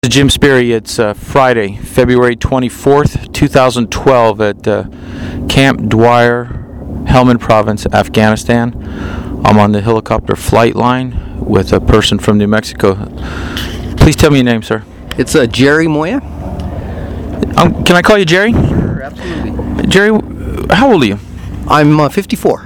Jim Sperry. It's Friday, February 24th, 2012 at Camp Dwyer, Helmand Province, Afghanistan. I'm on the helicopter flight line with a person from New Mexico. Please tell me your name, sir. It's Jerry Moya. Can I call you Jerry? Sure, absolutely. Jerry, how old are you? I'm 54.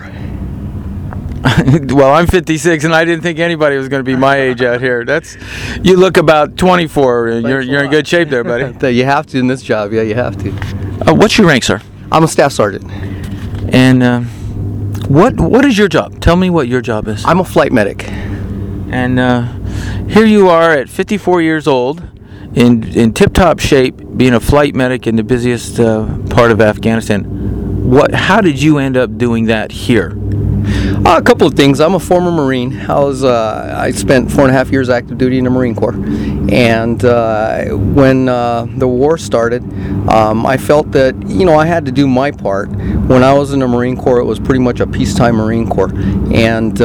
Well, I'm 56, and I didn't think anybody was going to be my age out here. You look about 24, and you're in good shape there, buddy. You have to in this job. Yeah, you have to. What's your rank, sir? I'm a staff sergeant. And what is your job? Tell me what your job is. I'm a flight medic. And here you are at 54 years old, in tip-top shape, being a flight medic in the busiest part of Afghanistan. How did you end up doing that here? A couple of things. I'm a former Marine. I spent 4.5 years active duty in the Marine Corps, and when the war started, I felt that I had to do my part. When I was in the Marine Corps, it was pretty much a peacetime Marine Corps, and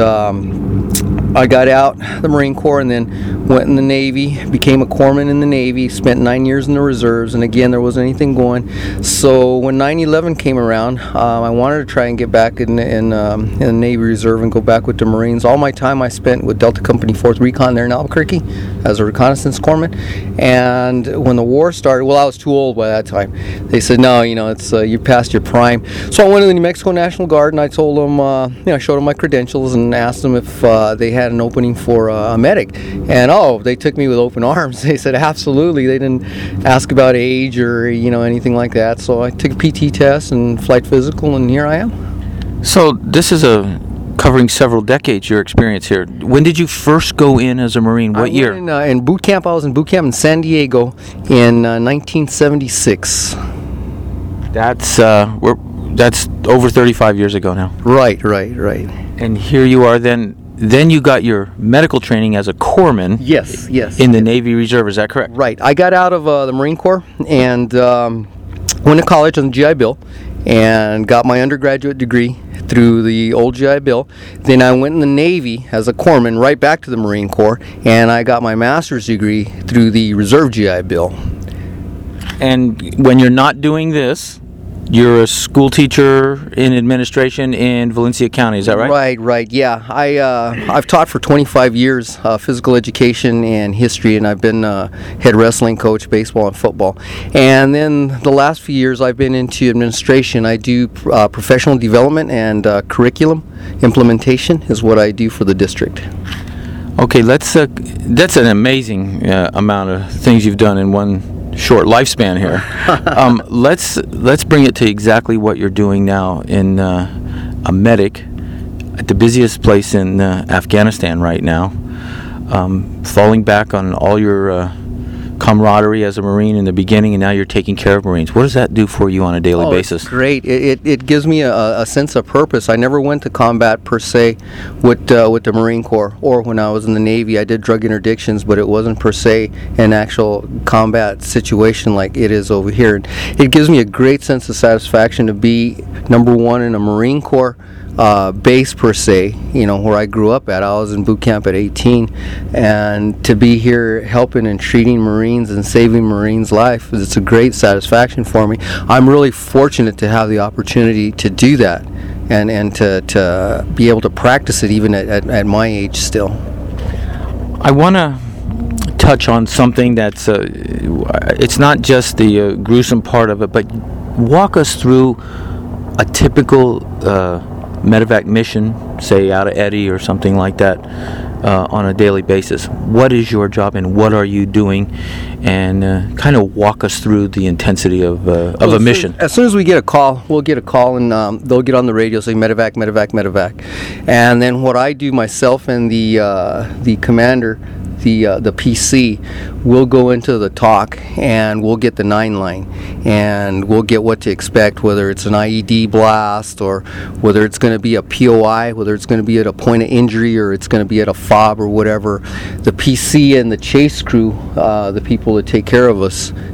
I got out the Marine Corps and then went in the Navy, became a corpsman in the Navy, spent 9 years in the reserves, and again, there wasn't anything going. So when 9/11 came around, I wanted to try and get back in the Navy Reserve and go back with the Marines. All my time I spent with Delta Company 4th Recon there in Albuquerque as a reconnaissance corpsman. And when the war started, well, I was too old by that time. They said, no, it's you're past your prime. So I went to the New Mexico National Guard, and I told them, I showed them my credentials and asked them if they had an opening for a medic. And they took me with open arms. They said absolutely. They didn't ask about age or anything like that. So I took a PT test and flight physical, and here I am. So this is covering several decades, your experience here. When did you first go in as a Marine? What year? In boot camp. I was in boot camp in San Diego in 1976. That's over 35 years ago now. Right. And here you are then. Then you got your medical training as a corpsman. Yes. In the Navy Reserve, is that correct? Right. I got out of the Marine Corps and went to college on the GI Bill and got my undergraduate degree through the old GI Bill. Then I went in the Navy as a corpsman right back to the Marine Corps, and I got my master's degree through the Reserve GI Bill. And when you're not doing this, you're a school teacher in administration in Valencia County, is that right? Right, yeah. I've taught for 25 years physical education and history, and I've been head wrestling coach, baseball and football. And then the last few years I've been into administration. I do professional development and curriculum implementation is what I do for the district. Okay, that's an amazing amount of things you've done in one short lifespan here. Let's bring it to exactly what you're doing now in a medic at the busiest place in Afghanistan right now. Falling back on all your camaraderie as a Marine in the beginning, and now you're taking care of Marines. What does that do for you on a daily basis? It's great. It gives me a sense of purpose. I never went to combat per se with the Marine Corps, or when I was in the Navy. I did drug interdictions, but it wasn't per se an actual combat situation like it is over here. It gives me a great sense of satisfaction to be number one in a Marine Corps base per se, where I grew up at. I was in boot camp at 18, and to be here helping and treating Marines and saving Marines' life, it's a great satisfaction for me. I'm really fortunate to have the opportunity to do that and to be able to practice it even at my age still. I want to touch on something that's it's not just the gruesome part of it, but walk us through a typical medevac mission, say out of Eddie or something like that, on a daily basis. What is your job and what are you doing? And kind of walk us through the intensity of a mission. As soon as we get a call, we'll get a call, and they'll get on the radio, say medevac, medevac, medevac. And then what I do myself and the commander, the PC, we'll go into the talk and we'll get the 9 line and we'll get what to expect, whether it's an IED blast or whether it's going to be a POI, whether it's going to be at a point of injury or it's going to be at a FOB or whatever. The PC and the chase crew, the people that take care of us,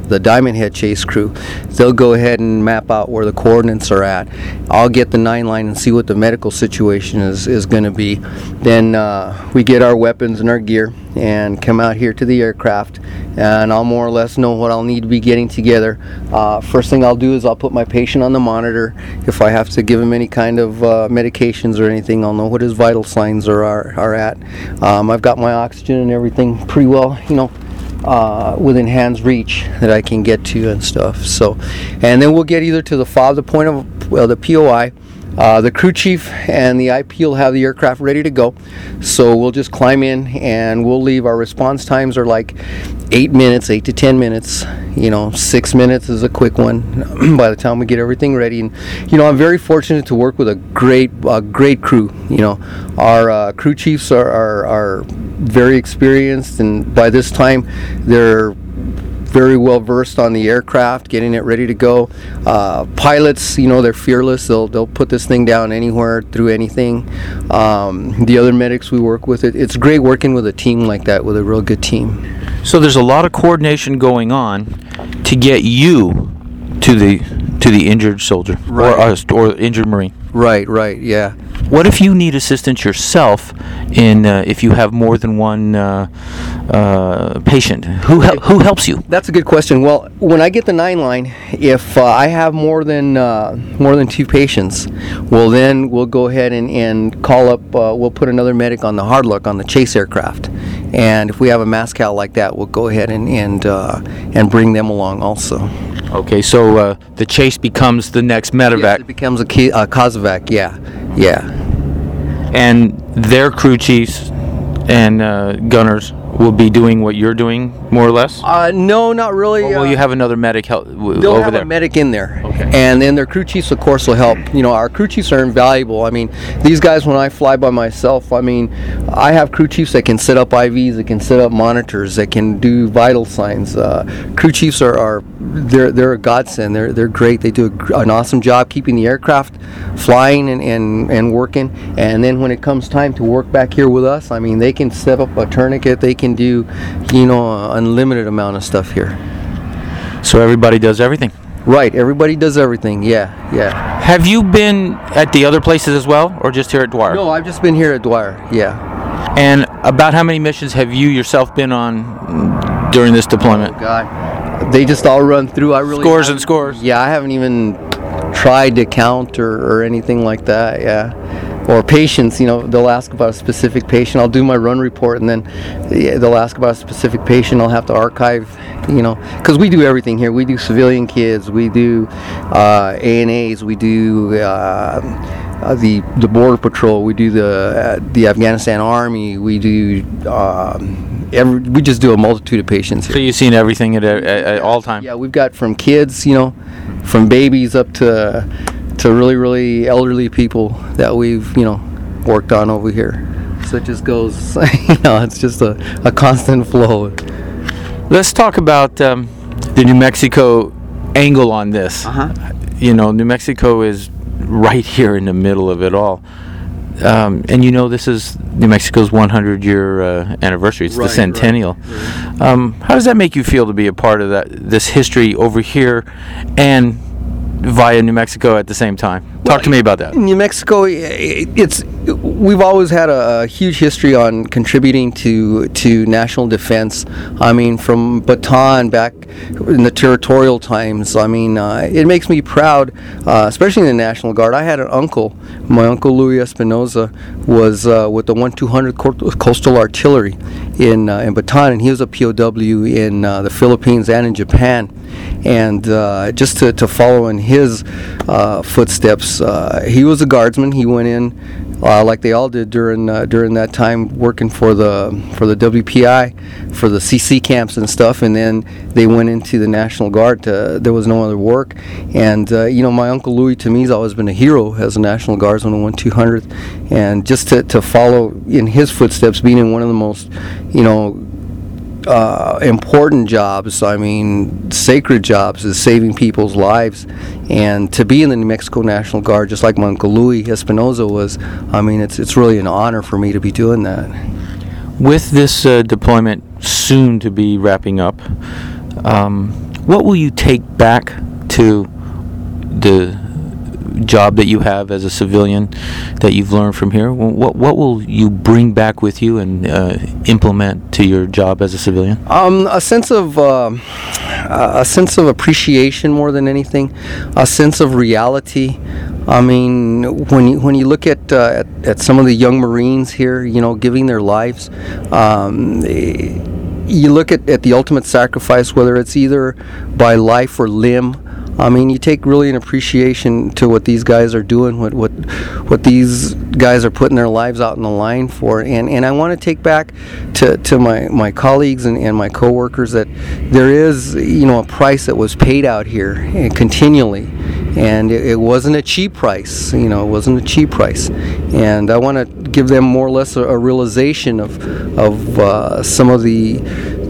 the Diamond Head chase crew. They'll go ahead and map out where the coordinates are at. I'll get the 9 line and see what the medical situation is going to be. Then we get our weapons and our gear and come out here to the aircraft, and I'll more or less know what I'll need to be getting together. First thing I'll do is I'll put my patient on the monitor. If I have to give him any kind of medications or anything, I'll know what his vital signs are at. I've got my oxygen and everything pretty well, within hand's reach that I can get to and stuff. So, and then we'll get either to the FOB, the point of the POI. The crew chief and the IP will have the aircraft ready to go, so we'll just climb in and we'll leave. Our response times are like 8 to 10 minutes. 6 minutes is a quick one by the time we get everything ready. And I'm very fortunate to work with a great crew. Our crew chiefs are very experienced, and by this time they're very well versed on the aircraft, getting it ready to go. Pilots, they're fearless. They'll put this thing down anywhere, through anything. The other medics we work with, it's great working with a team like that, with a real good team. So there's a lot of coordination going on to get you to the injured soldier, right, or injured Marine. Right, yeah. What if you need assistance yourself if you have more than one patient? Who helps you? That's a good question. Well, when I get the 9 line, if I have more than 2 patients, well, then we'll go ahead and call up. We'll put another medic on the Hardluck, on the chase aircraft, and if we have a MASCAL like that, we'll go ahead and bring them along also. Okay, so the chase becomes the next medevac. Yes, it becomes a COSEVAC. Yeah. And their crew chiefs and gunners will be doing what you're doing, more or less? No, not really. Or will you have another medic over they'll have there? a medic in there. Okay. And then their crew chiefs, of course, will help. Our crew chiefs are invaluable. I mean, these guys, when I fly by myself, I have crew chiefs that can set up IVs, that can set up monitors, that can do vital signs. Crew chiefs they're a godsend. They're great. They do an awesome job keeping the aircraft flying and working. And then when it comes time to work back here with us, they can set up a tourniquet. They can do, an unlimited amount of stuff here. So everybody does everything? Right, everybody does everything, yeah. Have you been at the other places as well, or just here at Dwyer? No, I've just been here at Dwyer, yeah. And about how many missions have you yourself been on during this deployment? Oh, God. They just all run through. Scores and scores? Yeah, I haven't even tried to count or anything like that, yeah. Or patients, they'll ask about a specific patient. I'll do my run report, and then they'll ask about a specific patient. I'll have to archive, because we do everything here. We do civilian kids, we do ANAs, we do the Border Patrol, we do the Afghanistan Army, we do we just do a multitude of patients here. So you've seen everything at all times? Yeah, we've got from kids, from babies up to really, really elderly people that we've, worked on over here. So it just goes, it's just a constant flow. Let's talk about the New Mexico angle on this. New Mexico is right here in the middle of it all. And this is New Mexico's 100-year anniversary. It's the centennial. Right. How does that make you feel to be a part of this history over here and via New Mexico at the same time? Talk to me about that. New Mexico, we've always had a huge history on contributing to national defense. From Bataan back in the territorial times. It makes me proud, especially in the National Guard. I had an uncle, my uncle Louis Espinoza, was with the 1-200 Coastal Artillery in Bataan, and he was a POW in the Philippines and in Japan. And just to follow in his footsteps, he was a guardsman. He went in like they all did during that time, working for the WPI, for the CC camps and stuff. And then they went into the National Guard. There was no other work. And my uncle Louis, to me, has always been a hero as a National Guardsman in 1-200. And just to follow in his footsteps, being in one of the most important jobs, sacred jobs, is saving people's lives. And to be in the New Mexico National Guard, just like my uncle Louis Espinoza was, it's really an honor for me to be doing that. With this deployment soon to be wrapping up, what will you take back to the job that you have as a civilian that you've learned from here? What will you bring back with you and implement to your job as a civilian? A sense of appreciation more than anything, a sense of reality. I mean, when you look at some of the young Marines here, you know, giving their lives, you look at the ultimate sacrifice, whether it's either by life or limb. I mean, you take really an appreciation to what these guys are doing, what these guys are putting their lives out on the line for, and I want to take back to my colleagues and my coworkers that there is, you know, a price that was paid out here continually, and it wasn't a cheap price. You know, it wasn't a cheap price, and I want to give them more or less a realization of some of the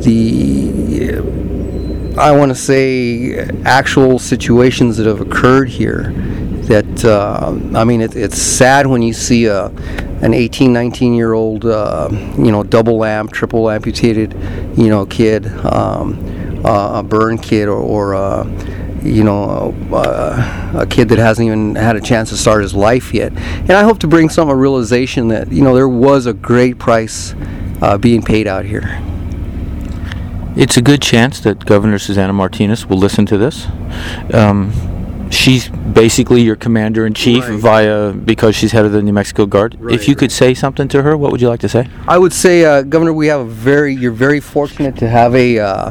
I want to say actual situations that have occurred here. That I mean, it's sad when you see an 18, 19-year-old, you know, double amp, triple amputated, you know, kid, a burn kid, or you know, a kid that hasn't even had a chance to start his life yet. And I hope to bring some realization that, you know, there was a great price being paid out here. It's a good chance that Governor Susana Martinez will listen to this. She's basically your commander-in-chief because she's head of the New Mexico Guard. Right, if you could say something to her, what would you like to say? I would say, Governor, you're very fortunate to have a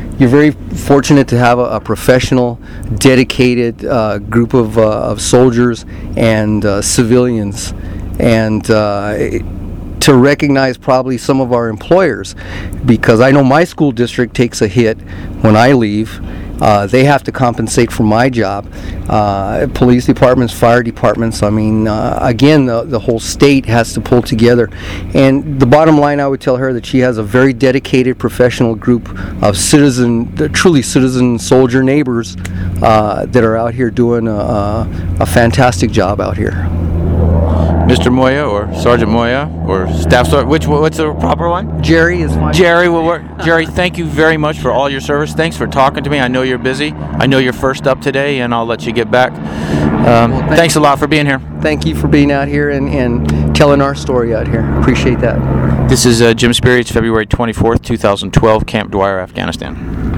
professional, dedicated group of soldiers and civilians, and to recognize probably some of our employers, because I know my school district takes a hit when I leave. They have to compensate for my job. Police departments, fire departments, I mean, again, the whole state has to pull together. And the bottom line, I would tell her that she has a very dedicated professional group of truly citizen soldier neighbors that are out here doing a fantastic job out here. Mr. Moya or Sergeant Moya or Staff Sergeant, what's the proper one? Jerry is fine. Jerry will work. Jerry, thank you very much for all your service. Thanks for talking to me. I know you're busy. I know you're first up today, and I'll let you get back. Thanks a lot for being here. Thank you for being out here and telling our story out here. Appreciate that. This is Jim Sperry. It's February 24th, 2012, Camp Dwyer, Afghanistan.